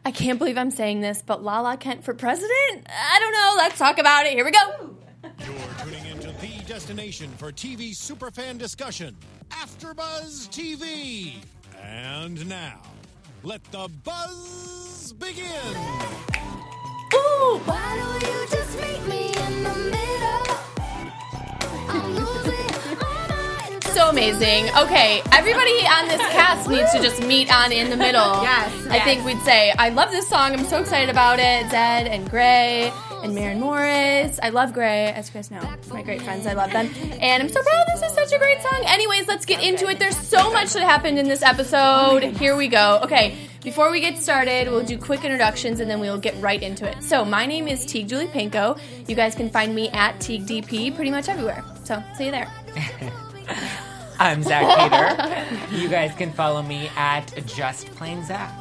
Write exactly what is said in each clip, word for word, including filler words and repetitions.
I can't believe I'm saying this, but Lala Kent for president? I don't know. Let's talk about it. Here we go. You're tuning into the destination for T V superfan discussion, AfterBuzz T V. And now, let the buzz begin. Ooh. Why don't you just meet me in the middle? I'm losing my mind. So amazing. Okay, everybody on this cast needs to just meet on In the Middle. Yes. I yes. think we'd say, I love this song. I'm so excited about it. Zed and Gray and Maren Morris. I love Gray, as you guys know. My great friends, I love them. And I'm so proud this is such a great song. Anyways, let's get into it. There's so much that happened in this episode. Here we go. Okay, before we get started, we'll do quick introductions and then we'll get right into it. So, my name is Teague Julie Panko. You guys can find me at Teague D P pretty much everywhere. So, see you there. I'm Zach Peter. You guys can follow me at Just Plain Zach.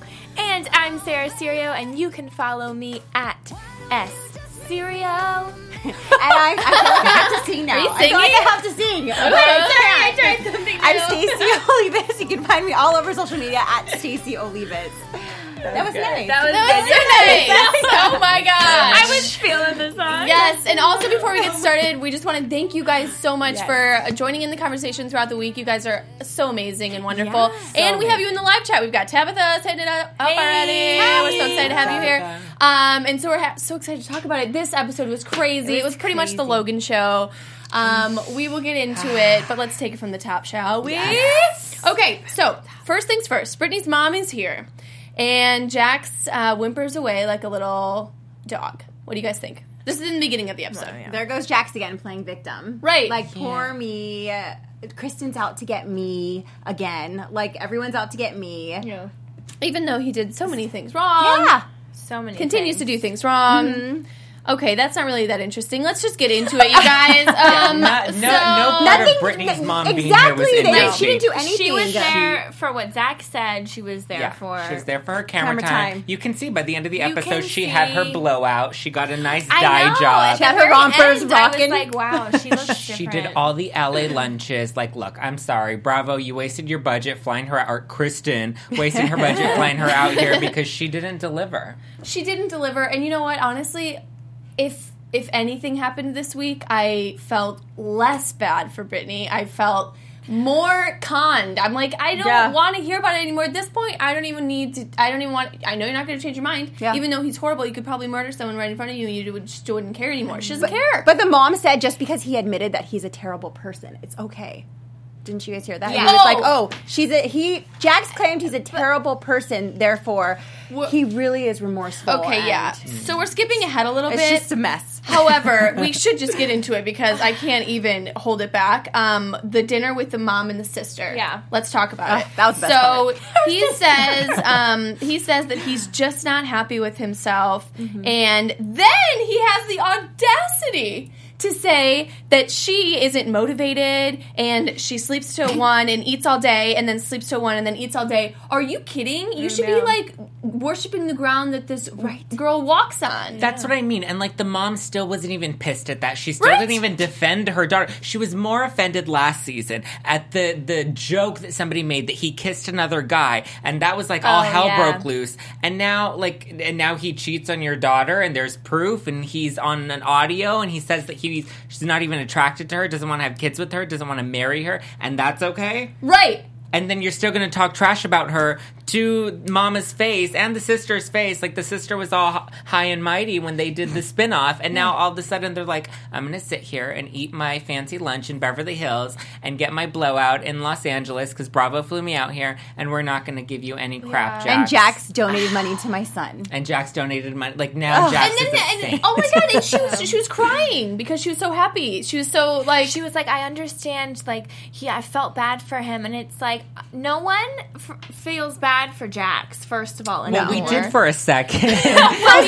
And I'm Sarah Serio, and you can follow me at S Serio. And I, I feel like I have to sing now. Are you I feel like singing? I have to sing. Okay, Okay, sorry. I tried something I'm new. Stacey Olivas. You can find me all over social media at Stacey Olivas. That was nice. That was That was so nice. Oh my gosh. I was feeling the song. Yes, and also before we get started, we just want to thank you guys so much Yes. for joining in the conversation throughout the week. You guys are so amazing and wonderful. Yes. and we have you in the live chat. We've got Tabitha setting it up, up Hey. already. Hi. We're so excited to have you here. Tabitha. Um, and so we're ha- so excited to talk about it. This episode was crazy. It was, It was pretty much the crazy. Logan show. Um, we will get into it, but let's take it from the top, shall we? Yes. Okay, so first things first. Brittany's mom is here. And Jax uh, whimpers away like a little dog. What do you guys think? This is in the beginning of the episode. There goes Jax again playing victim. Right. Like, poor me. Kristen's out to get me again. Like, everyone's out to get me. Yeah. Even though he did so many things wrong. Yeah. So many Continues things. to do things wrong. Okay, that's not really that interesting. Let's just get into it, you guys. Um, Not- no, so- no part Nothing- of Brittany's mom being here exactly, was in they- that she didn't do scene. anything. She was She- there for what Zach said she was there Yeah, for. she was there for her camera, Camera time. time. You can see by the end of the You episode, can she had her see- blowout. She got a nice I dye know. job. At She had the her very rompers end, I was rocking. like, wow, she looks different. She did all the L A lunches. Like, look, I'm sorry, Bravo, you wasted your budget flying her out. Or Kristen wasting her budget flying her out here because she didn't deliver. She didn't deliver, and you know what? Honestly, if if anything happened this week, I felt less bad for Brittany. I felt more conned. I'm like, I don't Yeah. want to hear about it anymore. At this point, I don't even need to. I don't even want. I know you're not going to change your mind. Yeah. Even though he's horrible, you could probably murder someone right in front of you, and you would just wouldn't care anymore. She doesn't But, care. but the mom said just because he admitted that he's a terrible person, it's okay. Didn't you guys hear that? Yeah. He was Oh. like, oh, she's a, he, Jax claimed he's a terrible person, therefore, Wha- he really is remorseful. okay, yeah. and So we're skipping ahead a little It's bit. just a mess. However, we should just get into it because I can't even hold it back. Um, the dinner with the mom and the sister. Yeah. Let's talk about Oh, it. that was the best So part. he says um, he says that he's just not happy with himself, Mm-hmm. and then he has the audacity to say that she isn't motivated and she sleeps till one and eats all day and then sleeps till one and then eats all day. Are you kidding? You should be know. like worshiping the ground that this Right. girl walks on. That's what I mean. And, like, the mom still wasn't even pissed at that. She still Right? didn't even defend her daughter. She was more offended last season at the, the joke that somebody made that he kissed another guy. And that was, like, all Oh, hell yeah. broke loose. And now, like, and now he cheats on your daughter and there's proof and he's on an audio and he says that he she's not even attracted to her, doesn't want to have kids with her, doesn't want to marry her. And that's okay? Right. And then you're still going to talk trash about her to Mama's face and the sister's face. Like, the sister was all h- high and mighty when they did the spinoff. And now all of a sudden they're like, I'm going to sit here and eat my fancy lunch in Beverly Hills and get my blowout in Los Angeles because Bravo flew me out here. And we're not going to give you any crap, Yeah. Jax. And Jax donated money to my son. And Jax donated money. Like, now Ugh. Jax And is then, insane. and, oh my god, and she was she was crying because she was so happy. She was so like She was like, I understand, like, he, I felt bad for him. And it's like, no one f- feels bad for Jax, first of all. Well, we anymore. did for a second. For a second, he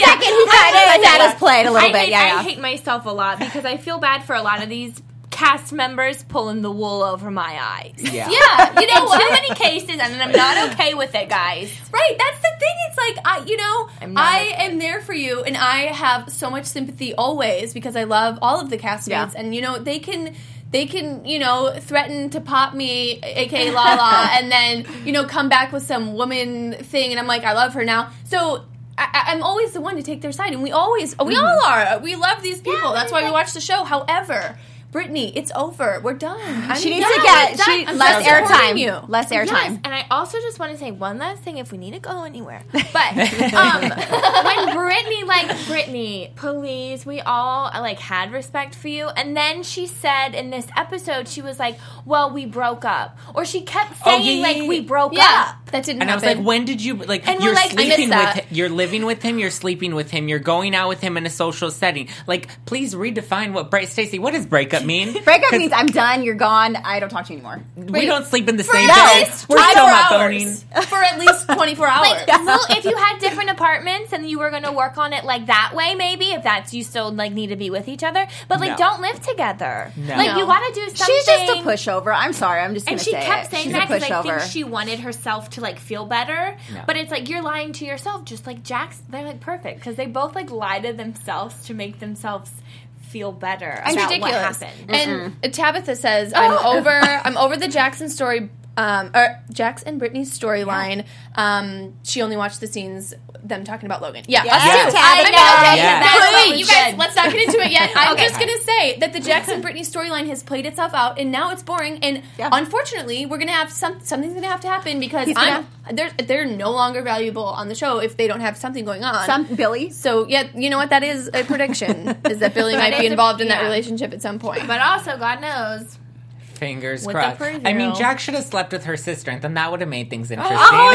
kind of had us played a little I bit. hate, yeah, I yeah. hate myself a lot because I feel bad for a lot of these cast members pulling the wool over my eyes. Yeah. yeah, you know In what? too many cases, and I'm not okay with it, guys. Right, that's the thing. It's like I, you know, I'm not I okay. am there for you, and I have so much sympathy always because I love all of the castmates, Yeah. and you know they can they can, you know, threaten to pop me, aka Lala, and then, you know, come back with some woman thing, and I'm like, I love her now. So I, I'm always the one to take their side, and we always, we Mm-hmm. all are. We love these people. Yeah, That's why we like- watch the show. However, Brittany, it's over. We're done. I'm She needs done. to get I'm done. she, I'm less done supporting airtime. you. Less Yes, airtime. and I also just want to say one last thing if we need to go anywhere. But um, when Brittany, like, Brittany, please, we all, like, had respect for you. And then she said in this episode, she was like, well, we broke up. Or she kept Oh, saying, yeah, like, yeah, we yeah. broke Yeah, up. that didn't And I was happen. like, when did you, like, And we're you're like, I sleeping missed with that. him, you're living with him, you're sleeping with him, you're going out with him in a social setting. Like, please redefine what break. Stacey, what does breakup mean? Breakup 'Cause means I'm done. You're gone. I don't talk to you anymore. we don't sleep in the for same at bed. least We're twenty-four still not hours. boning. For at least twenty-four hours. Like, well, if you had different apartments and you were going to work on it like that way, maybe if that's you still like need to be with each other, but like No. don't live together. No. Like No. you got to do something. She's just a pushover. I'm sorry. I'm just gonna And she say kept it. saying She's that a because I think pushover. she wanted herself to like feel better. No. But it's like you're lying to yourself, just like Jax. They're like perfect because they both like lie to themselves to make themselves feel better It's about ridiculous. what happened. And Tabitha says, "I'm over. I'm over the Jackson story, um, or Jax and Brittany's storyline. Um, she only watched the scenes them talking about Logan. Yeah, Yes. us too. Yes. I know. Tabitha. Okay, Yes. that's That's wait, what you we guys, did. let's not get into it yet. I'm Okay. just gonna say that the Jax and Brittany storyline has played itself out, and now it's boring. And Yeah. unfortunately, we're gonna have some something's gonna have to happen because He's I'm gonna- they're they're no longer valuable on the show if they don't have something going on. Some Billy. So yeah, you know what? That is a prediction. Is that Billy might That be is a- involved in that yeah. relationship at some point. But also, God knows. Fingers With the crossed. preview. I mean, Jack should have slept with her sister, and then that would have made things interesting.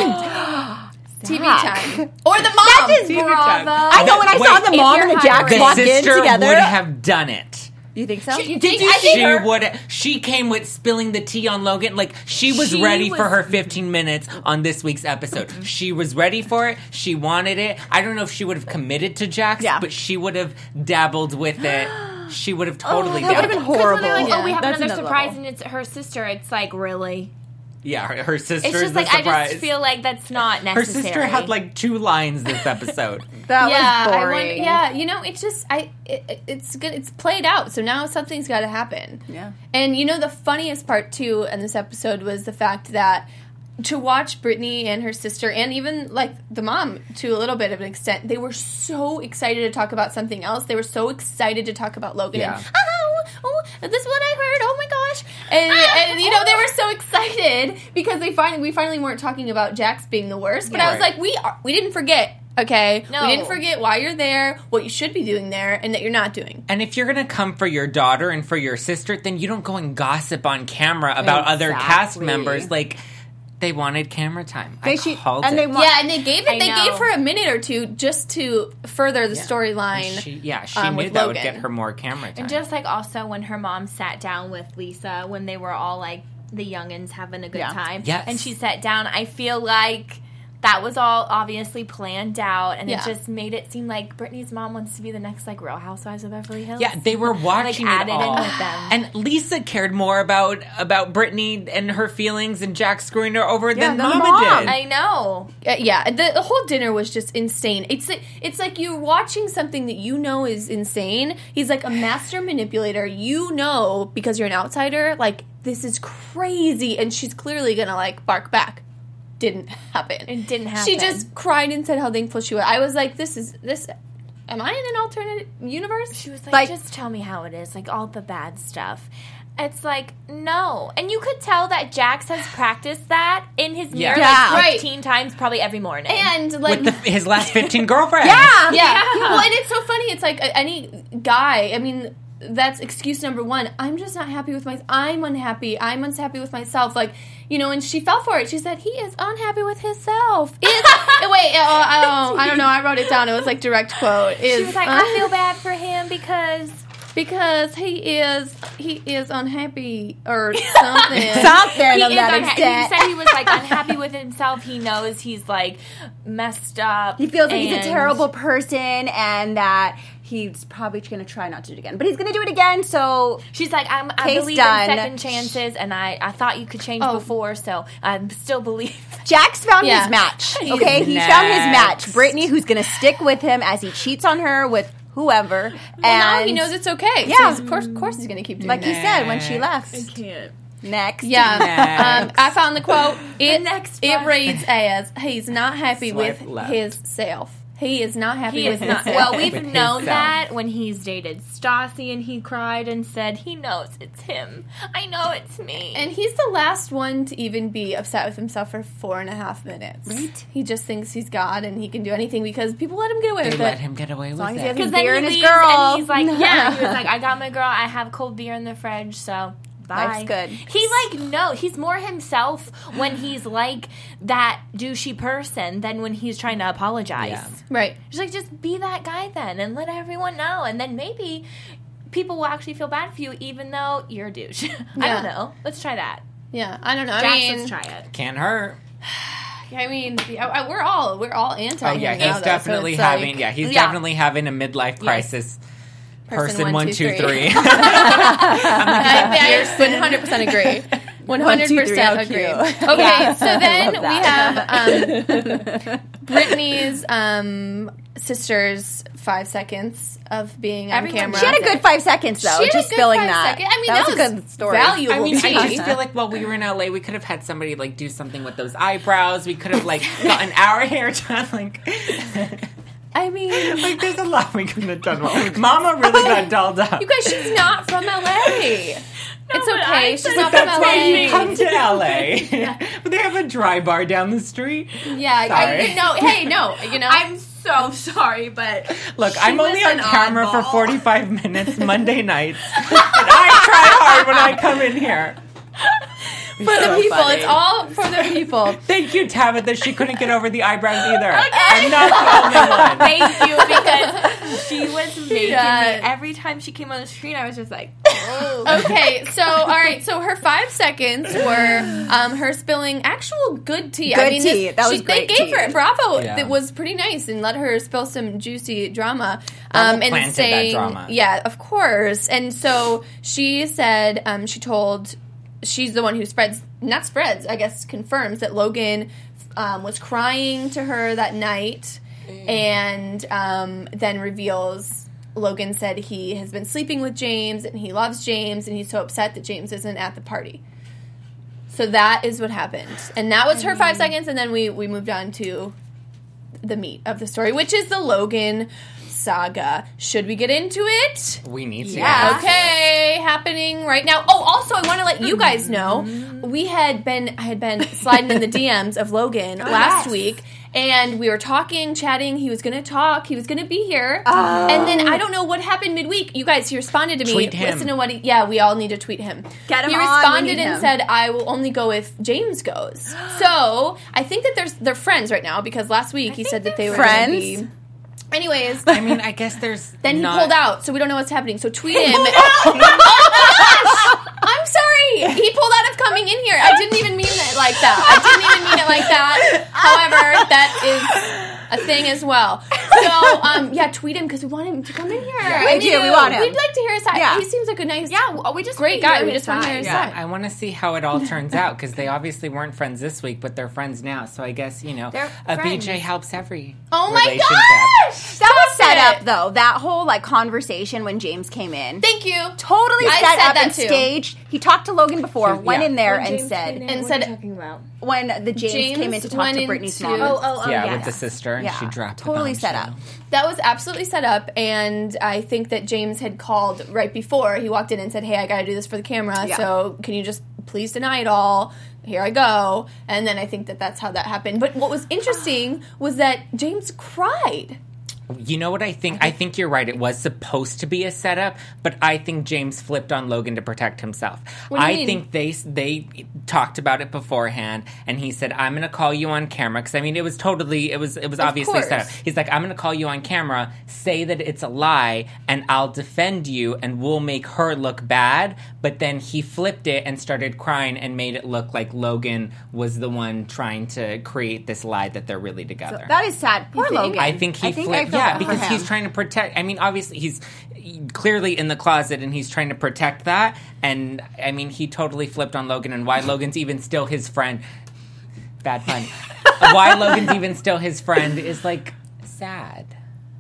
T V Zach. time or the mom. That is T V Bravo. time. I know when I Wait, saw the if mom you're and the Jacks The walk in sister together. would have done it. You think so? You think- I think She her- would. She came with spilling the tea on Logan. Like she was She ready was- for her fifteen minutes on this week's episode. She was ready for it. She wanted it. I don't know if she would have committed to Jax, Yeah. but she would have dabbled with it. She would have totally that would've dabbled. been Because when horrible. they're like, Yeah. oh, we have That's another another surprise, level. and it's her sister. It's like really. Yeah, her, her sister It's is just the like I surprise. just feel like that's not her necessary. sister had like two lines this episode. That yeah, was I boring. wonder, yeah. You know, it's just I. It, it's good. It's played out. So now something's got to happen. Yeah. And you know, the funniest part too in this episode was the fact that to watch Brittany and her sister, and even like the mom to a little bit of an extent, they were so excited to talk about something else. They were so excited to talk about Logan. Yeah. And, oh, oh, this is what I heard. Oh my gosh! And, and you know, they were so excited because they finally we finally weren't talking about Jax being the worst. But I was Right. like, we are, we didn't forget. Okay, No. we didn't forget why you're there, what you should be doing there, and that you're not doing. And if you're gonna come for your daughter and for your sister, then you don't go and gossip on camera about other cast Exactly. members. Like they wanted camera time. I They should, called and it. they want. Yeah, and they gave I it. They know. gave her a minute or two just to further the Yeah. storyline. She, yeah, she um, knew with that would Logan. get her more camera time. And just like also when her mom sat down with Lisa when they were all like the youngins having a good Yeah. time. Yes. And she sat down. I feel like that was all obviously planned out, and Yeah. it just made it seem like Brittany's mom wants to be the next like Real Housewives of Beverly Hills. yeah, they were watching added it in all. with them. And Lisa cared more about about Brittany and her feelings and Jack screwing her over Yeah, than than Mama Mom. did. I know. Uh, yeah, the, the whole dinner was just insane. It's like, it's like you're watching something that you know is insane. He's like a master manipulator. You know, because you're an outsider, like, this is crazy, and she's clearly gonna, like, bark back. Didn't happen. It didn't She happen. just cried and said how thankful she was. I was like, this is, this, am I in an alternate universe? She was like, Like- just tell me how it is, like all the bad stuff. It's like, no. And you could tell that Jax has practiced that in his mirror Yeah. like Right. fifteen times, probably every morning. And, like, With the, his last fifteen girlfriends. yeah. yeah. Well, and it's so funny. It's like uh, any guy. I mean, that's excuse number one. I'm just not happy with my. I'm unhappy. I'm unhappy with myself. Like, you know, and she fell for it. She said he is unhappy with himself. Is, wait, oh, I, don't, I don't know. I wrote it down. It was like direct quote. Is, she was like, I feel bad for him because because he is he is unhappy or something. Something he of is that unha- extent. He said he was like unhappy with himself. He knows he's like messed up. He feels like he's a and- terrible person and that he's probably going to try not to do it again. But he's going to do it again, so She's like, I'm, I Case believe done. in second chances, and I, I thought you could change Oh. before, so I still believe. Jax found Yeah. his match. He's Okay, he next. found his match. Brittany, who's going to stick with him as he cheats on her with whoever. Well, now and he knows it's okay. Yeah. So he's, of course, of course he's going to keep doing like it. you said when she left. Can't. Next. Yeah. Next. Um, I found the quote. It, next it one. reads as, he's not happy Swipe with left. his self. He is not happy He with is not. himself. Well, we've With known himself. that when he's dated Stassi and he cried and said, he knows it's him. I know it's me. And he's the last one to even be upset with himself for four and a half minutes. Right. He just thinks he's God and he can do anything because people let him get away They with let it. him get away with long as it. he has Because Beer then he and his leaves girl. and he's like, yeah, he was like, I got my girl. I have cold beer in the fridge, so bye. Life's good. He like no, he's more himself when he's like that douchey person than when he's trying to apologize. Yeah. Right. She's like, just be that guy then, and let everyone know, and then maybe people will actually feel bad for you, even though you're a douche. I Yeah. don't know. Let's try that. Yeah. I don't know. I Jax, mean, let's try it. Can't hurt. I mean, yeah, I- we're all we're all anti. Oh yeah, him he's now, though, so definitely it's having. like, yeah, he's Yeah. definitely having a midlife crisis. Person, one, two, three. I, I one hundred percent agree. one hundred percent One, two, three, agree. oh, cute. Okay, Yeah. so then I we have um, Brittany's um, sister's five seconds of being on Everyone- camera. She had a good five seconds though. She had a just good spilling five that. seconds. I mean, that, that was, was a good story. valuable. I mean, I tea. just feel like while we were in L A, we could have had somebody like do something with those eyebrows. We could have like gotten our hair done. Like, I mean, like there's a lot we couldn't have done. Well, Mama really got dolled up. you guys, she's not from L A. It's but okay. I She's said not from That's L why you A. come to L A. But they have a dry bar down the street. Yeah, I, Sorry. no, hey, no, you know. I'm so sorry, but Look, she I'm was only on an camera for oddball. forty-five minutes Monday nights. And I try hard when I come in here. for the people. funny. It's all for the people. Thank you, Tabitha. She couldn't get over the eyebrows either. I'm not the only one. Thank you, because she was making does. me every time she came on the screen. I was just like, Okay, so all right, so her five seconds were um, her spilling actual good tea. I Good mean, tea. This, That was she, they great gave tea. her bravo. Yeah. It was pretty nice and let her spill some juicy drama. Bravo Um, and planted that saying, drama. yeah, of course. And so she said, um, she told, she's the one who spreads, not spreads, I guess confirms that Logan um, was crying to her that night, and um, then reveals. Logan said he has been sleeping with James and he loves James and he's so upset that James isn't at the party. So that is what happened. And that was her five seconds, and then we, we moved on to the meat of the story, which is the Logan saga. Should we get into it? We need to. Yeah. Okay, happening right now. Oh, also, I want to let you guys know we had been I had been sliding in the D Ms of Logan last yes. week, and we were talking, chatting. He was going to talk. He was going to be here, and then I don't know what happened midweek. You guys, he responded to me. Tweet him. Listen to what he. Yeah, we all need to tweet him. Get him He on, we responded need and him. said, "I will only go if James goes." So I think that there's they're friends right now because last week he said that they were gonna friends? be. Anyways, I mean, I guess there's. then not, he pulled out, so we don't know what's happening. So tweet him. Oh my gosh! I'm sorry. He pulled out of coming in here. I didn't even mean it like that. I didn't even mean it like that. However, that is a thing as well. So, um, yeah, tweet him because we want him to come in here. we I do. We want him. We'd like to hear his side. Yeah. He seems like a nice, yeah, we just great wanna guy. hear We his just want to hear his side. side. I want to see how it all turns out because they obviously weren't friends this week, but they're friends now. So I guess, you know, They're a friends. B J helps every Oh my relationship. gosh! That was Stop set it. up though. That whole like conversation when James came in. Thank you. Totally I set said up that and too. staged. He talked to Logan before, He- went yeah. in there When and James said came in, and what said- are you talking about? when the James, James came in to talk went to Brittany's into- mom. Oh, oh, oh, Yeah, yes. with the sister, and Yeah, she dropped the totally set bombshell. up. That was absolutely set up, and I think that James had called right before he walked in and said, "Hey, I got to do this for the camera, Yeah. so can you just please deny it all? Here I go." And then I think that that's how that happened. But what was interesting was that James cried. You know what I think? I think you're right. It was supposed to be a setup, but I think James flipped on Logan to protect himself. What do you I mean? think they they talked about it beforehand, and he said, "I'm going to call you on camera." Because I mean, it was totally, it was, it was Of obviously set up. course. He's like, "I'm going to call you on camera, say that it's a lie, and I'll defend you, and we'll make her look bad." But then he flipped it and started crying and made it look like Logan was the one trying to create this lie that they're really together. That is sad. Poor think? Logan. I think he I think flipped. I feel Yeah, bad for because him. he's trying to protect. I mean, obviously, he's clearly in the closet and he's trying to protect that. And I mean, he totally flipped on Logan, and why Logan's even still his friend. Bad pun. Why Logan's even still his friend is like sad.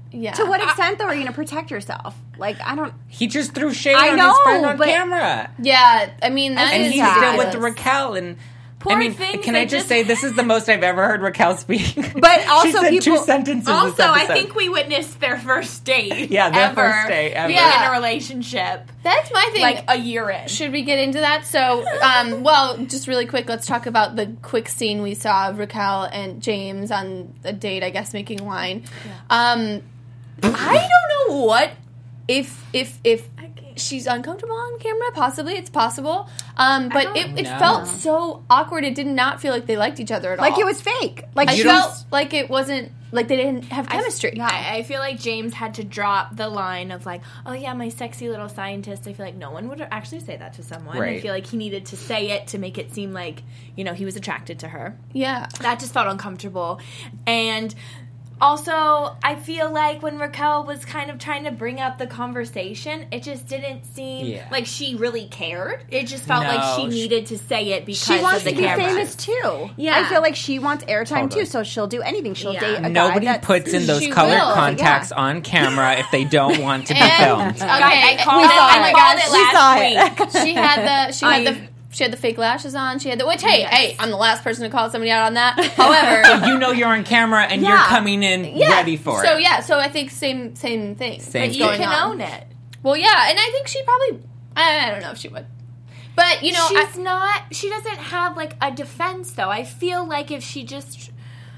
Yeah. To what extent, though, are you going to protect yourself? Like, I don't... He just threw shade I on know, his friend on but- camera. Yeah, I mean, that And is he's sad. still with Raquel. And Poor I mean, thing, can they I just just- say this is the most I've ever heard Raquel speak. But also she said people- two sentences. Also, this I episode. think we witnessed their first date. Yeah, their ever first date ever. Yeah. in a relationship. That's my thing. Like a year in. Should we get into that? So, um, well, just really quick, let's talk about the quick scene we saw of Raquel and James on a date, I guess, making wine. Um, I don't know what if if if she's uncomfortable on camera. Possibly, it's possible. Um, but don't it, it know. felt so awkward. It did not feel like they liked each other at all. Like, it was fake. Like, I she felt was... like it wasn't like they didn't have chemistry. I, I feel like James had to drop the line of like, oh yeah, my sexy little scientist. I feel like no one would actually say that to someone. I Right. feel like he needed to say it to make it seem like, you know, he was attracted to her. Yeah. That just felt uncomfortable. And also, I feel like when Raquel was kind of trying to bring up the conversation, it just didn't seem Yeah. like she really cared. It just felt No, like she she- needed to say it because She wants of the to be camera. famous, too. Yeah. I feel like she wants airtime, Totally. too, so she'll do anything. She'll Yeah. date a guy Nobody that's... puts in those She colored will, contacts on camera if they don't want to be And- filmed. Okay, I called We it, saw I it. called it We last saw week. it. she had the she had I- the she had the fake lashes on. She had the which hey Yes. hey I'm the last person to call somebody out on that. However, You know you're on camera and you're Yeah. coming in yeah. ready for so it. yeah, so I think same same thing. Same that's You going can on. own it. Well, yeah, and I think she probably I, I don't know if she would, but you know She's I, not. She doesn't have like a defense, though. I feel like if she just,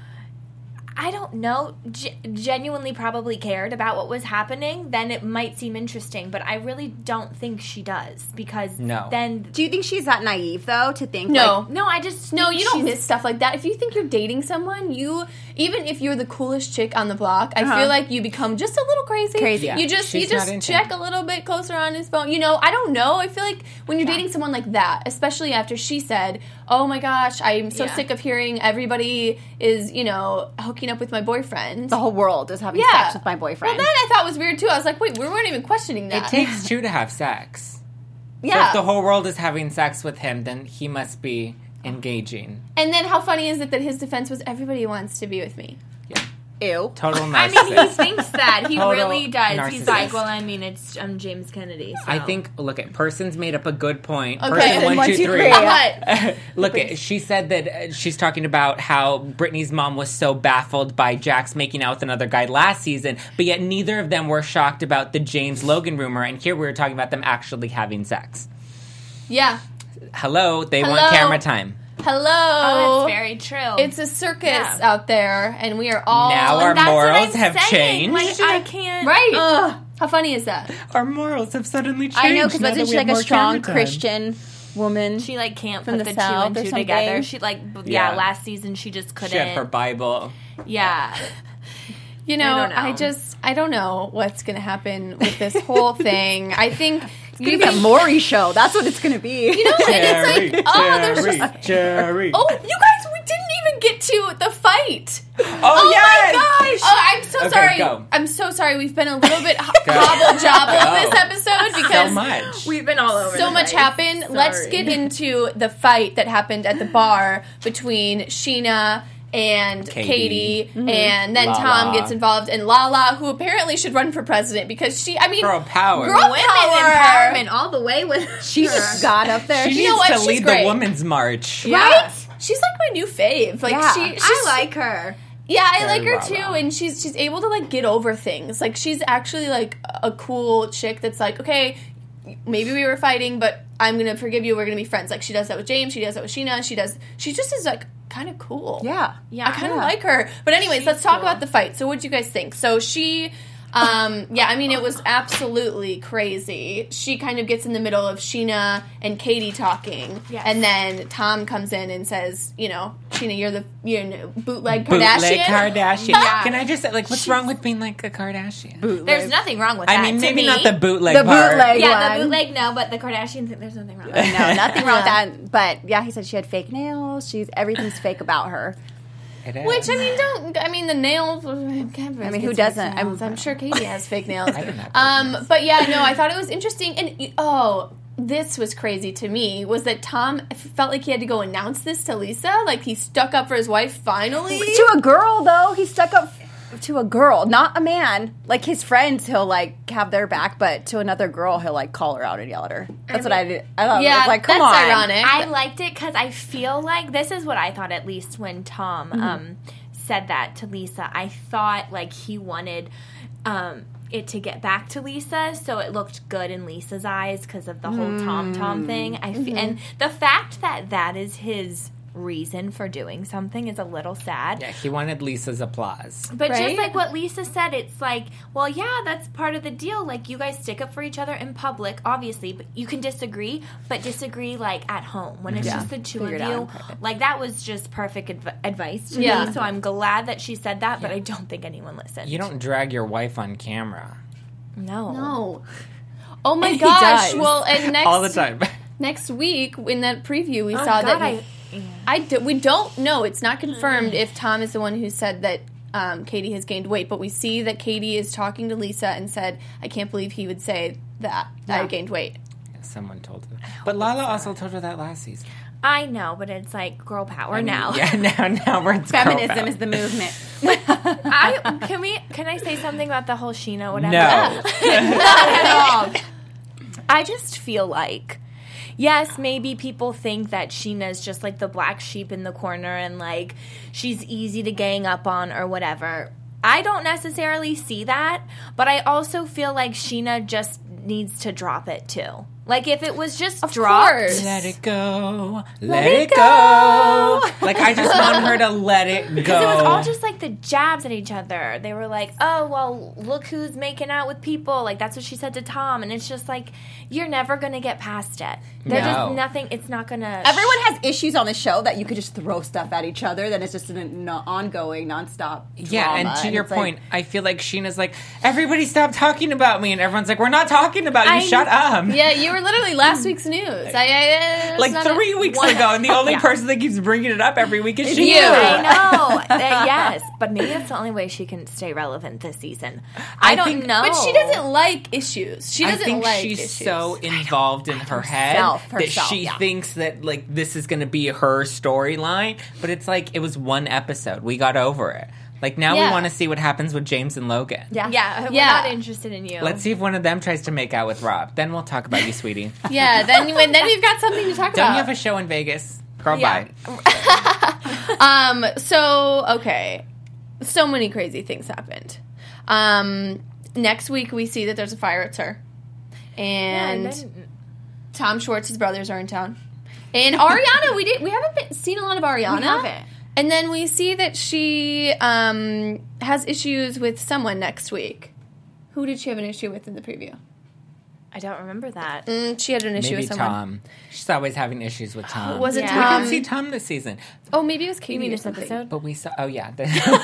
I don't know, g- genuinely probably cared about what was happening, then it might seem interesting. But I really don't think she does because No. then Do you think she's that naive, though, to think, No. like... no, I just no, think you don't she's- miss stuff like that. If you think you're dating someone, you even if you're the coolest chick on the block, I Uh-huh. feel like you become just a little crazy. Crazy. Yeah, You just she's you just not into check it. a little bit closer on his phone. You know, I don't know. I feel like when you're dating someone like that, especially after she said, "Oh my gosh, I'm so Yeah. sick of hearing everybody is you know hooking up with my boyfriend." The whole world is having Yeah. sex with my boyfriend. Well, that I thought was weird too. I was like, wait, we weren't even questioning that. It takes two to have sex. So yeah. if the whole world is having sex with him, then he must be engaging. And then how funny is it that his defense was everybody wants to be with me? Ew. Total narcissist. I mean, he thinks that. He Total really does. He's narcissist. like, well, I mean, it's um, James Kennedy. So. I think, look, at person's made up a good point. Okay. Person Person one, one, two, two, three. three. What? Look, at, she said that uh, she's talking about how Brittany's mom was so baffled by Jax making out with another guy last season, but yet neither of them were shocked about the James Logan rumor, and here we were talking about them actually having sex. Yeah. Hello, they want Hello? camera time. Hello. Oh, that's very true. It's a circus Yeah. out there, and we are all Now our That's what morals I'm have saying. changed. Like, I can't. right. Ugh. How funny is that? Our morals have suddenly changed. I know, because now wasn't that she we have like a more strong camera time. Christian woman? She like can't From put the the, two South and or two something? together. She like b- yeah, Yeah. last season she just couldn't. She had her Bible. Yeah. You know, I don't know. I just, I don't know what's going to happen with this whole thing. I think It's gonna be a Maury show. That's what it's gonna be. You know, and Jerry, it's like, oh, there's Jerry, just, Jerry. oh, you guys, we didn't even get to the fight. Oh, Oh yes! my gosh! Oh, I'm so Okay, sorry. go. I'm so sorry. We've been a little bit hobble jobble Go. this episode because So much. We've been all over. so the much place. happened. Let's Sorry. get into the fight that happened at the bar between Sheena and Katie, Katie. and then Lala. Tom gets involved, and Lala, who apparently should run for president because she, I mean, Girl power. Girl Women power. empowerment all the way with She just got up there. She You needs know what? to She's lead great. the women's march. right? She's like my new fave. Like Yeah. she, she's, I like her. Yeah, I Very like her rah-rah. too, and she's she's able to like get over things. Like she's actually like a cool chick that's like, okay, maybe we were fighting, but I'm gonna forgive you. We're gonna be friends. Like she does that with James. She does that with Sheena. She does. She just is like kind of cool. Yeah. Yeah. I kind of Yeah. like her. But anyways, She's let's talk cool. about the fight. So what do you guys think? So she, um, yeah, I mean, it was absolutely crazy. She kind of gets in the middle of Sheena and Katie talking, Yes. and then Tom comes in and says, you know, Sheena, you're the you're a bootleg Kardashian. Bootleg Kardashian. Yeah. Can I just say, like, what's wrong with being like a Kardashian? There's nothing wrong with that. I mean, to maybe me. not the bootleg The part. bootleg. Yeah, one. the bootleg no, but the Kardashian thing. There's nothing wrong. with that. No, nothing wrong with Yeah. that. But yeah, he said she had fake nails. She's everything's fake about her. It is. Which I mean, don't I mean the nails? I mean, who doesn't? I'm, I'm- I'm sure Katie has fake nails. I didn't have fake um, but yeah, no, I thought it was interesting, and oh, this was crazy to me. Was that Tom felt like he had to go announce this to Lisa? Like he stuck up for his wife finally. To a girl though, he stuck up. to a girl, not a man. Like his friends, he'll like have their back, but to another girl, he'll like call her out and yell at her. That's what I did. I thought Yeah, it was like, come that's on. ironic. I liked it because I feel like this is what I thought, at least when Tom um, said that to Lisa. I thought like he wanted um, it to get back to Lisa, so it looked good in Lisa's eyes because of the whole Tom Tom thing. I fe- and the fact that that is his reason for doing something is a little sad. Yeah, he wanted Lisa's applause. But Right? just like what Lisa said, it's like, well, yeah, that's part of the deal. Like, you guys stick up for each other in public, obviously, but you can disagree, but disagree, like, at home when it's Yeah. just the two Figure it of out you. in private. Like, that was just perfect adv- advice to Yeah. me, so I'm glad that she said that, but I don't think anyone listened. You don't drag your wife on camera. No. No. Oh my He gosh. does. Well, and next All the time. next week in that preview we Oh, saw God, that I, I do, we don't know. It's not confirmed if Tom is the one who said that um, Katie has gained weight, but we see that Katie is talking to Lisa and said, "I can't believe he would say that I Yeah. gained weight." Someone told her. But Lala also told her that last season. I know, but it's like girl power I mean, now. Yeah, now, now we're it's girl Feminism power. is the movement. I can we can I say something about the whole Sheena whatever? No. Not at all. I just feel like, yes, maybe people think that Sheena's just like the black sheep in the corner and like she's easy to gang up on or whatever. I don't necessarily see that, but I also feel like Sheena just needs to drop it too. Like if it was just Of dropped, course. Let it go. Let, it go. Like, I just want her to let it go. because it was all just like the jabs at each other. They were like, "Oh, well, look who's making out with people." Like that's what she said to Tom, and it's just like you're never gonna get past it. There's No. just nothing. It's not gonna. Everyone has issues on the show that you could just throw stuff at each other. Then it's just an no- ongoing, nonstop. Yeah, drama. and to your it's like- point, I feel like Sheena's like, everybody stop talking about me. And everyone's like, we're not talking about you. I- Shut up. Yeah, you were literally last week's news. I, I, it's Like not three a- weeks one- ago, and the only Yeah. person that keeps bringing it up every week is she. you. I know. Uh, yes, but maybe that's the only way she can stay relevant this season. I, I don't think- know. But she doesn't like issues. She I doesn't think like she's issues. so involved in her head Herself, that herself, she yeah. thinks that like this is going to be her storyline. But it's like it was one episode. We got over it. Like now Yeah. we want to see what happens with James and Logan. Yeah. Yeah, we're Yeah. not interested in you. Let's see if one of them tries to make out with Rob. Then we'll talk about you, sweetie. Yeah, then when then we've got something to talk Don't about. you have a show in Vegas? Girl, Yeah. bye. Um. So okay, so many crazy things happened. Um. Next week we see that there's a fire at Sir, Yeah, and and then- Tom Schwartz's brothers are in town, and Ariana. we did. We haven't been, seen a lot of Ariana. We haven't. And then we see that she um has issues with someone next week. Who did she have an issue with in the preview? I don't remember that. Mm, she had an issue Maybe with someone. Tom. She's always having issues with Tom. Was it Yeah. We Tom? didn't see Tom this season, Oh, maybe it was Katie. You mean or this something. episode? but we saw. Oh yeah, They haven't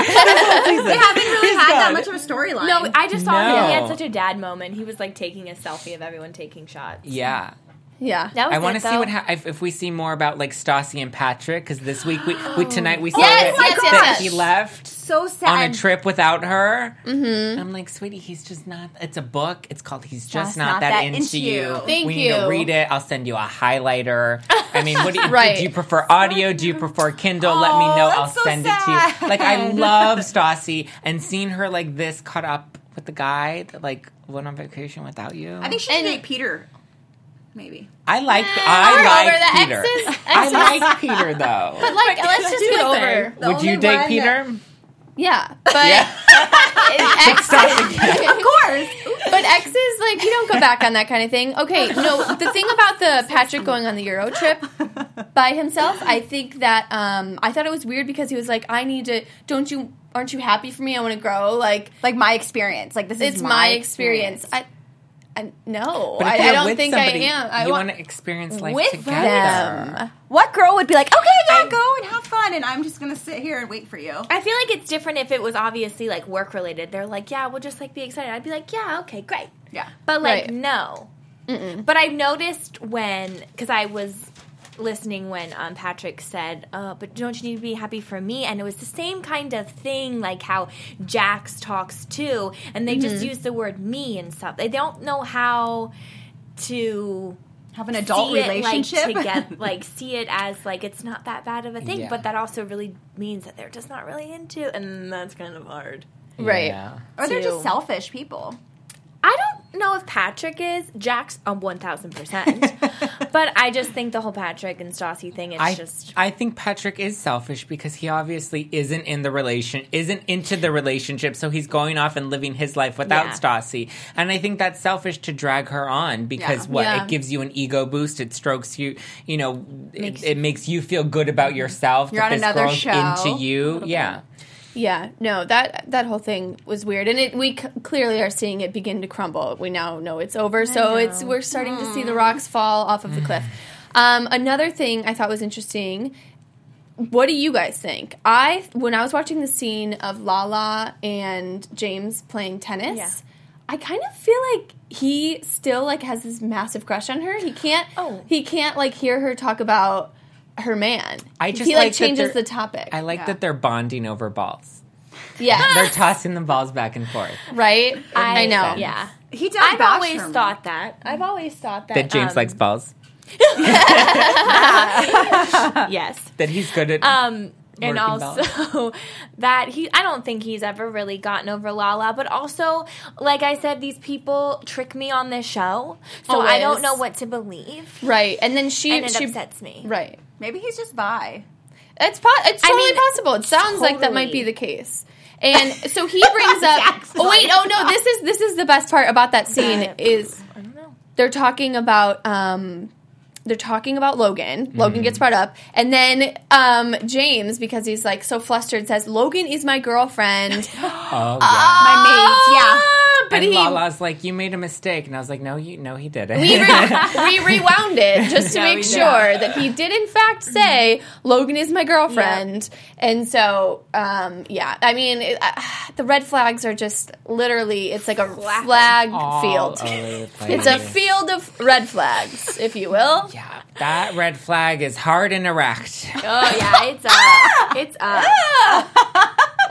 really had that much of a storyline. No, I just saw No. him. He had such a dad moment. He was like taking a selfie of everyone taking shots. yeah. Yeah. That was I want to it, see though. what ha- if, if we see more about like Stassi and Patrick because this week we, we tonight we saw Yes, that, yes, that yes, he yes. left so sad. on a trip without her. Mm-hmm. I'm like, sweetie, he's just not. It's a book. It's called "He's Just Just Not, Not That, That Into, Into You." You. Thank we need to you. read it. I'll send you a highlighter. I mean, what do you, Right. do you prefer audio? Do you prefer Kindle? Let me know. that's I'll so send it to sad. you. Like I love Stassi and seeing her like this caught up with the guy that like went on vacation without you. I think she should And- date Peter. Maybe. I like we're I over like the Peter. exes. I like Peter though. But like, let's just get over. The Would you only date one Peter? Yeah, but Yeah. exes, Of course. but exes, like you don't go back on that kind of thing. Okay, no, the thing about the Patrick going on the Euro trip by himself, I think that um, I thought it was weird because he was like, "I need to. Don't you? Aren't you happy for me? I want to grow." Like, Like my experience. Like this is it's my experience. I, I no, But if I, you're I don't with think somebody, I am. I you want want to experience life with together. them. What girl would be like, okay, yeah, go and have fun, and I'm just gonna sit here and wait for you? I feel like it's different if it was obviously like work related. They're like, yeah, we'll just like be excited. I'd be like, yeah, okay, great. Yeah. But like, Right. no. But I've noticed when, because I was listening when um, Patrick said, uh, but don't you need to be happy for me? And it was the same kind of thing, like how Jax talks too, and they just use the word me and stuff. They don't know how to Have an adult see it, relationship. like, together, like see it as like it's not that bad of a thing, Yeah. but that also really means that they're just not really into, and that's kind of hard. Right. Yeah. or they're to- just selfish people. I don't know if Patrick is. Jack's on one thousand percent. But I just think the whole Patrick and Stassi thing is I, just. I think Patrick is selfish because he obviously isn't in the relation, isn't into the relationship, so he's going off and living his life without Yeah. Stassi. And I think that's selfish to drag her on because Yeah. what Yeah. it gives you an ego boost. It strokes you, you know, Makes- it, it makes you feel good about yourself. You're that on this another girl's show. into you. Yeah. Yeah, no, that that whole thing was weird, and it we c- clearly are seeing it begin to crumble. We now know it's over, so it's we're starting to see the rocks fall off of the cliff. Um, another thing I thought was interesting. What do you guys think? I when I was watching the scene of Lala and James playing tennis, Yeah. I kind of feel like he still like has this massive crush on her. He can't. Oh. He can't like hear her talk about her man. I just he like like that changes they're- the topic. I like Yeah. that they're bonding over balls. yeah, They're tossing the balls back and forth. right. I, know. Yeah. He does. I've bash always her. thought that. I've always thought that. That James um, likes balls. Yes. That he's good at. Um, and Working also that he, I don't think he's ever really gotten over Lala, but also, like I said, these people trick me on this show, so I don't Always. know what to believe, Right, and then she and it she upsets me. right. Maybe he's just bi. It's po- it's I totally mean, possible. It sounds like that might be totally. the case. And so he brings up. Oh wait! Oh no! This is this is the best part about that scene is I don't know. they're talking about um they're talking about Logan. Logan gets brought up, and then um James, because he's like so flustered, says Logan is my girlfriend. oh, yeah. My mate. Yeah. But and he Lala's like, you made a mistake. And I was like, no, you, no, he didn't. we, re- we rewound it just to Yeah, make we did. sure that he did in fact say Logan is my girlfriend. And so, um, yeah, I mean, it, uh, the red flags are just literally, it's like a flag All field. over the place. It's a field of red flags, if you will. Yeah, that red flag is hard and erect. Oh yeah, it's up. It's up.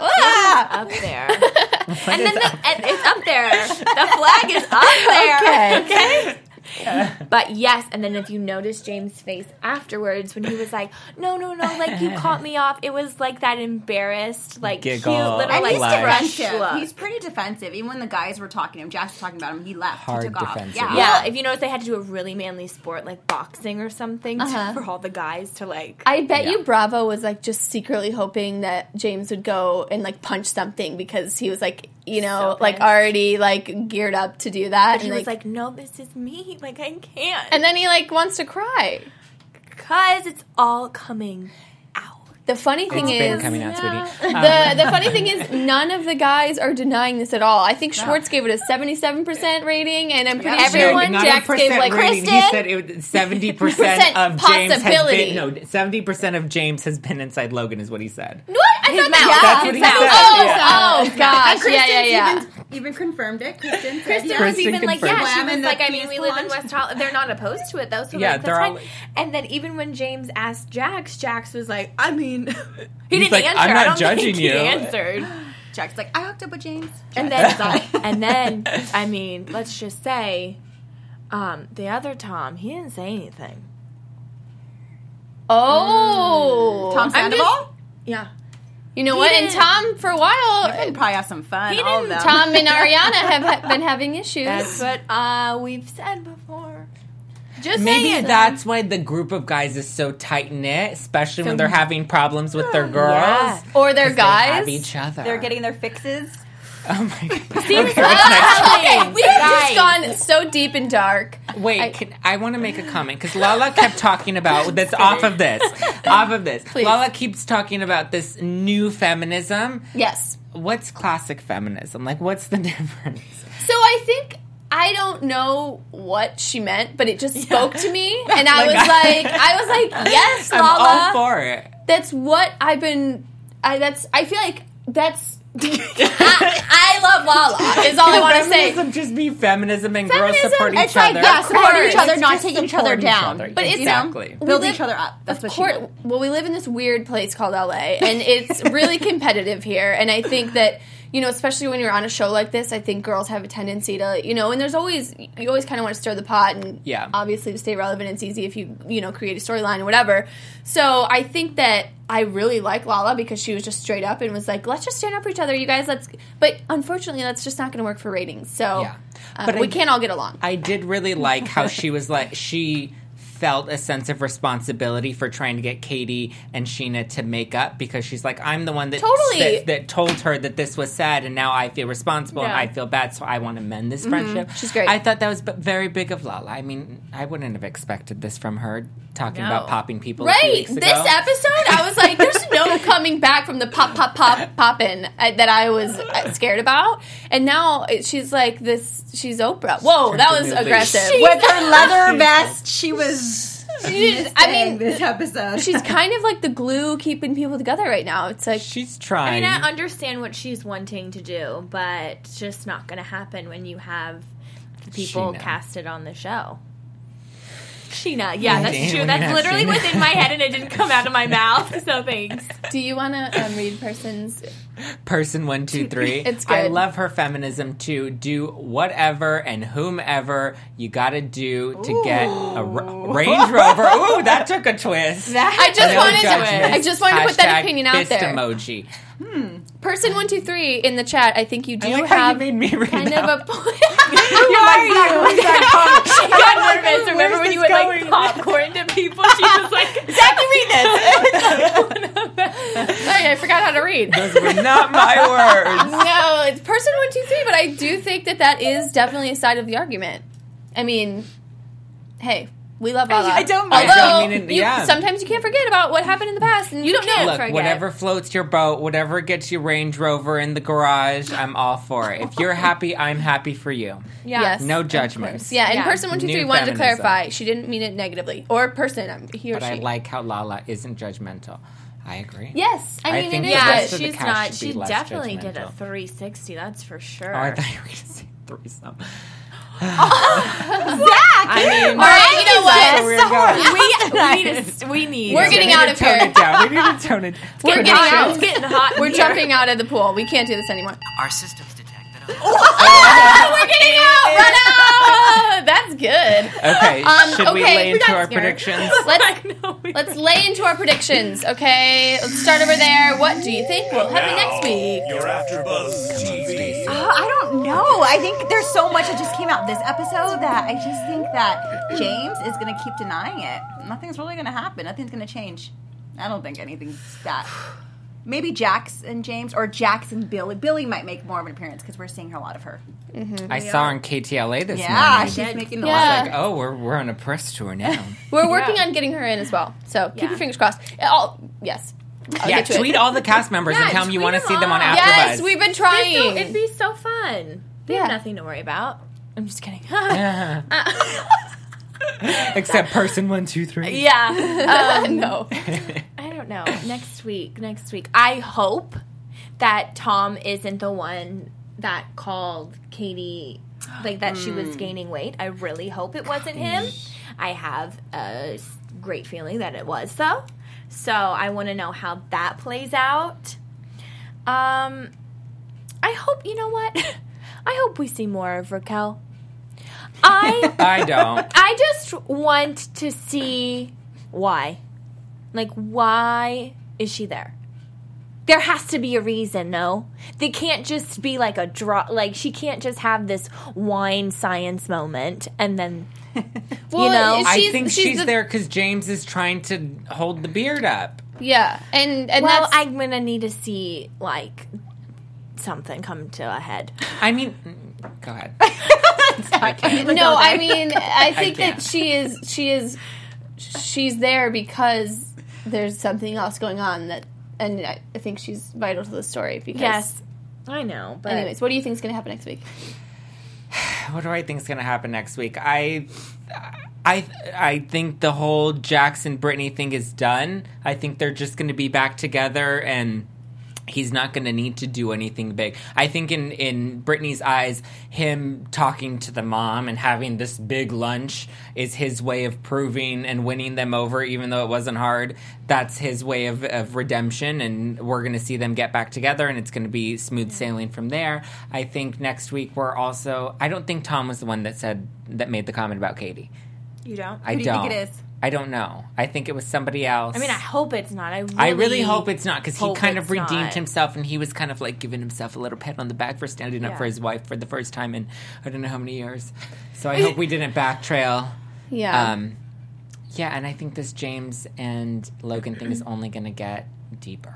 Ah! Up there. And then the, and it's up there. The flag is up there. Okay. But yes, and then if you notice James' face afterwards when he was like, no, no, no, like you caught me off. It was like that embarrassed, like Giggle. cute little And like he's Flash. defensive. look. He's pretty defensive. Even when the guys were talking to him, Jack was talking about him, he left. Hard he took defensive. off. Yeah. Yeah, if you notice, they had to do a really manly sport like boxing or something to- Uh-huh. for all the guys to like. I bet Yeah. you Bravo was like just secretly hoping that James would go and like punch something because he was like, you know, So like pissed. already like geared up to do that. But he and, was like, no, this is me. Like I can't. and then he like wants to cry. because it's all coming out. The funny thing It's been is, coming out, sweetie. the the funny thing is, none of the guys are denying this at all. I think Schwartz gave it a seventy-seven percent rating, and I'm pretty Yeah. sure Everyone- not Jax a gave percent like rating. He Kristen. said it seventy percent of James has possibility. been no seventy percent of James has been inside Logan is what he said. What? I His thought mouth. that. That's what his he mouth. said. Oh, Yeah. oh gosh, And yeah, yeah, yeah. Even, even confirmed it. Kristen said, Kristen yeah. was even like, yeah, confirmed. she Wham was in the like, I mean, we penis live in launch. West Hollywood. They're not opposed to it, though, so Yeah, like, that's they're fine. all- And then even when James asked Jax, Jax was like, I mean, he He's didn't like, answer. I'm I not don't judging think he you. answered. Jack's like, I hooked up with James. And then, and then, I mean, let's just say, um, the other Tom, he didn't say anything. Oh, Tom I'm just- Sandoval? Yeah. You know He what? And didn't- Tom, for a while, You can probably have some fun. He all of them. didn't- Tom and Ariana have ha- been having issues. That's what uh, we've said before. Just Maybe saying. that's why the group of guys is so tight knit, especially when they're having problems with their girls. Yeah. or their 'Cause they guys. have each other. They're getting their fixes. Oh my god. See, Okay, what's what's next? Okay, we have just Guys. gone so deep and dark. Wait, I- can, I want to make a comment because Lala kept talking about that's off of this, off of this. Please. Lala keeps talking about this new feminism. Yes. What's classic feminism? Like, what's the difference? So I think I don't know what she meant, but it just spoke to me, and I was Like, like, I was like, yes, I'm Lala. all for it. That's what I've been. I that's. I feel like that's. I, I love Lala. Is all I want to say. Feminism just be feminism and Feminism, girls support each It's like, other. yeah, supporting course. each other, It's not just taking each other support each down. other. But it's- exactly. We Build live- each other up. That's what Of she course, meant. well, we live in this weird place called L A, and it's really competitive here. And I think that you know, especially when you're on a show like this, I think girls have a tendency to, you know, and there's always, you always kind of want to stir the pot, and Yeah. obviously to stay relevant, it's easy if you, you know, create a storyline or whatever. So I think that I really like Lala because she was just straight up and was like, let's just stand up for each other, you guys, let's, but unfortunately that's just not going to work for ratings. So Yeah. uh, But we I- can't all get along. I did really like how she was like, she felt a sense of responsibility for trying to get Katie and Sheena to make up, because she's like, I'm the one that Totally. that, that told her that this was sad, and now I feel responsible and Yeah. I feel bad, so I want to mend this friendship. She's great. I thought that was b- very big of Lala. I mean, I wouldn't have expected this from her, talking No. about popping people a few Right, weeks this ago. episode, I was like, "There's no coming back from the pop, pop, pop, poppin' uh, that I was uh, scared about." And now it, she's like this. She's Oprah. Whoa, that was Turned into aggressive. Lucy. With her leather vest, she was. She- I mean, this episode. she's kind of like the glue keeping people together right now. It's like, She's I trying. mean, I understand what she's wanting to do, but it's just not going to happen when you have the people Sheena. casted on the show. Sheena, yeah, that's Damn, true. we That's have literally Sheena. within my head, and it didn't come out of my mouth. So thanks. do you want to um, read Person's? Person one, two, three. It's I good. love her feminism to do whatever and whomever you got to do to get a Ra- Range Rover. Ooh, that took a twist. I just No wanted judgment. to. I just wanted to put that Hashtag opinion out fist there. emoji. Person one two three in the chat. I think you do I like how you have made me read kind that. of a point. You're like, where's that She got nervous. Remember Where's when you this would like going? popcorn to people? She was like, Exactly, read this. Sorry, I forgot how to read. Those were not my words. No, it's person one two three, but I do think that that is definitely a side of the argument. I mean, hey, we love Lala. I don't- I Although don't mean it- you, yeah. sometimes you can't forget about what happened in the past, and you don't know. Look, forget. whatever floats your boat, whatever gets you Range Rover in the garage, I'm all for it. If you're happy, I'm happy for you. yeah. Yes, No of judgments. course. Yeah, and Yeah. person one two three New wanted to feminism. clarify she didn't mean it negatively, or person, um, he or But she. I like how Lala isn't judgmental. I agree. Yes, I I mean think it the is. Yeah, rest good. of the she's cast not. should be She less definitely did a judgmental. three sixty. That's for sure. Oh, I thought you were going to say threesome. I mean, All right, you know what? We're going. we, we need. To, we need. We're We getting need out to of tone here. it down. We need to tone it. We're tone it getting down. out. It's getting hot. in We're here. jumping out of the pool. We can't do this anymore. Our systems detect that. We're getting out. Run out. That's good. Okay, Um, should we okay, lay we're into not our scared. predictions? Let's No, we- let's lay into our predictions. Okay, let's start over there. What do you think will happen next week? Your AfterBuzz T V. Oh, I don't know. I think there's so much that just came out this episode that I just think that James is going to keep denying it. Nothing's really going to happen. Nothing's going to change. I don't think anything's that. Maybe Jax and James, or Jax and Billy. Billy might make more of an appearance because we're seeing a lot of her. I saw her on K T L A this Yeah, morning. she's making a Yeah. lot. Like, oh, we're we're on a press tour now. We're working Yeah. on getting her in as well. So keep Yeah. your fingers crossed. All yes. I'll yeah, get to it. tweet all the cast members Yeah, and tell them you tweet want to them see them on all. AfterBuzz. Yes, we've been It'd be, so, trying. it'd be so fun. We Yeah. have nothing to worry about. I'm just kidding. Yeah. Except person one, two, three. Yeah. Um, no. I don't know. Next week. Next week. I hope that Tom isn't the one that called Katie, like that she was gaining weight. I really hope it wasn't him. I have a s- great feeling that it was, though. So I want to know how that plays out. Um, I hope, you know what? I hope we see more of Raquel. I I don't. I just want to see why. Like, why is she there? There has to be a reason, no? They can't just be like a draw. Like, she can't just have this wine science moment and then, Well, you know? I she's- think she's she's the- there because James is trying to hold the beard up. Yeah, and and well, that's I'm going to need to see, like, something come to a head. I mean, go ahead. no. I mean, I think can't. that she is she is she's there because there's something else going on that, and I I think she's vital to the story. Because Yes. I know, but... Anyways, what do you think is going to happen next week? What do I think is going to happen next week? I, I, I think the whole Jackson Brittany thing is done. I think they're just going to be back together, and he's not going to need to do anything big. I think in, in Brittany's eyes, him talking to the mom and having this big lunch is his way of proving and winning them over, even though it wasn't hard. That's his way of, of redemption, and we're going to see them get back together, and it's going to be smooth sailing from there. I think next week we're also... I don't think Tom was the one that said that made the comment about Katie. You don't? I Who do you don't. think it is? I don't know. I think it was somebody else. I mean, I hope it's not. I really, I really hope it's not, because he hope kind of it's redeemed not. himself, and he was kind of like giving himself a little pat on the back for standing up Yeah. for his wife for the first time in I don't know how many years. So I hope we didn't back trail. Yeah. Um, yeah, and I think this James and Logan thing is only going to get deeper.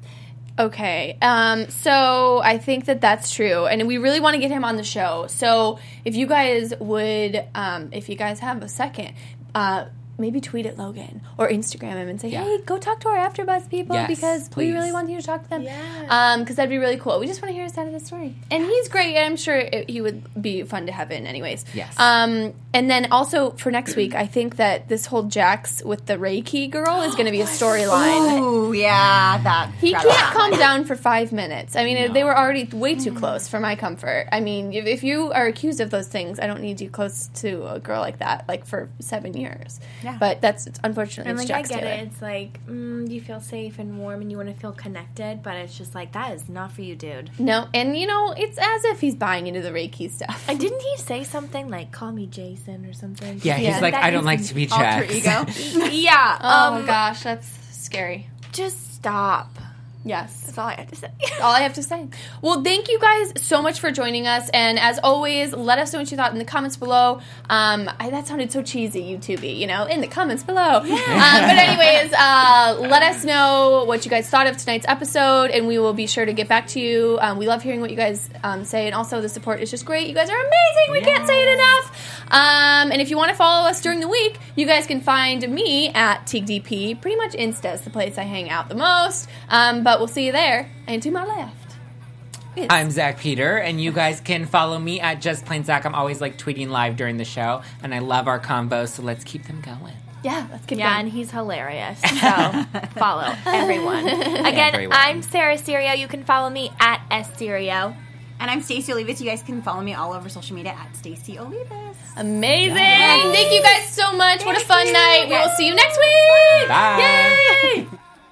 Okay, um, so I think that that's true, and we really want to get him on the show. So if you guys would, um, if you guys have a second, uh, maybe tweet at Logan or Instagram him and say, Yeah. hey, go talk to our AfterBuzz people Yes, because we please. really want you to talk to them. Yeah. Um, because that'd be really cool. We just want to hear his side of the story. And he's great, and I'm sure it, he would be fun to have in anyways. Yes. Um, and then also for next week, I think that this whole Jax with the Reiki girl is going to be a storyline. Ooh, yeah, that. He that- can't calm down for five minutes. I mean, they were already way too close for my comfort. I mean, if, if you are accused of those things, I don't need you close to a girl like that, like for seven years. Yeah. But that's it's, unfortunately And it's like I Jax get Taylor. it, it's like mm, you feel safe and warm and you want to feel connected, but it's just like that is not for you, dude. No, and you know, it's as if he's buying into the Reiki stuff. And didn't he say something like "call me Jason" or something? Yeah, he's Yeah. like, That I don't is like to be Alter Jax. ego. yeah. Oh um, gosh, that's scary. just stop. Yes. That's all I have to say. all I have to say. Well, thank you guys so much for joining us, and as always, let us know what you thought in the comments below. Um, I, that sounded so cheesy, YouTubey, you know, in the comments below. Um, but anyways, uh, let us know what you guys thought of tonight's episode, and we will be sure to get back to you. Um, we love hearing what you guys um, say, and also the support is just great. You guys are amazing. We can't say it enough. Um, and if you want to follow us during the week, you guys can find me at TigDP. Pretty much Insta is the place I hang out the most. Um, but we'll see you there. And to my left. is- I'm Zach Peter, and you guys can follow me at Just Plain Zach. I'm always like tweeting live during the show, and I love our combos, so let's keep them going. Yeah, let's keep Yeah, going. and he's hilarious. So follow everyone. Again, Everyone. I'm Sarah Serio. You can follow me at S Serio. And I'm Stacey Olivas. You guys can follow me all over social media at Stacey Olivas. Amazing. Thank you guys so much. What a fun night. We will see you next week. Bye. Yay.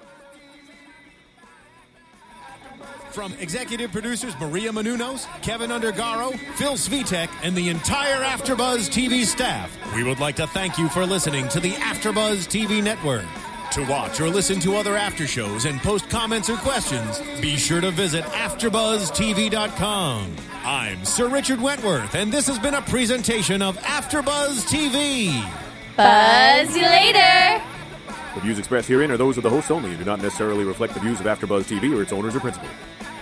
From executive producers Maria Menounos, Kevin Undergaro, Phil Svitek, and the entire AfterBuzz T V staff, we would like to thank you for listening to the AfterBuzz T V network. To watch or listen to other after shows and post comments or questions, be sure to visit after buzz T V dot com. I'm Sir Richard Wentworth, and this has been a presentation of AfterBuzz T V. Buzz you later. The views expressed herein are those of the hosts only and do not necessarily reflect the views of AfterBuzz T V or its owners or principals.